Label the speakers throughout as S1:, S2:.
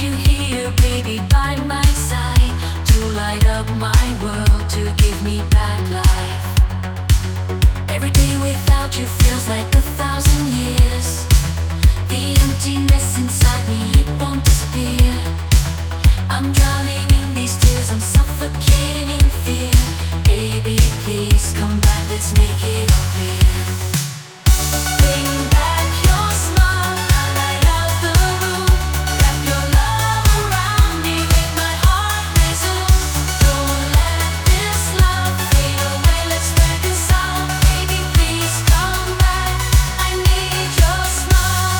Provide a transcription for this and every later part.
S1: you here, baby, by my side, to light up my world, to give me back life. Every day without you feels like 1,000 years. The emptiness inside me, it won't disappear. I'm drowning in these tears, I'm suffocating in fear. Baby, please come back, let's make it all clear. Bring back your smile, light up the room. Wrap your love around me, make my heart race on. Don't let this love fade away, let's reconcile. Baby, please come back, I need your smile.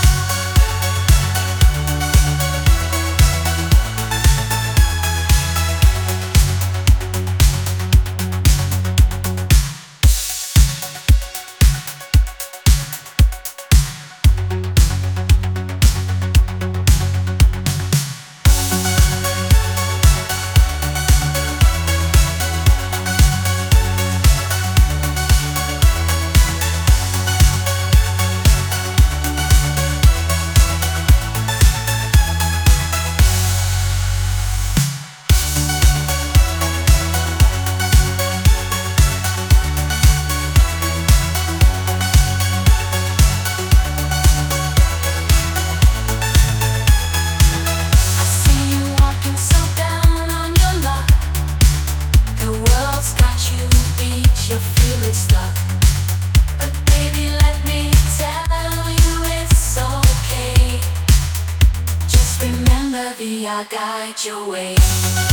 S1: I guide your way.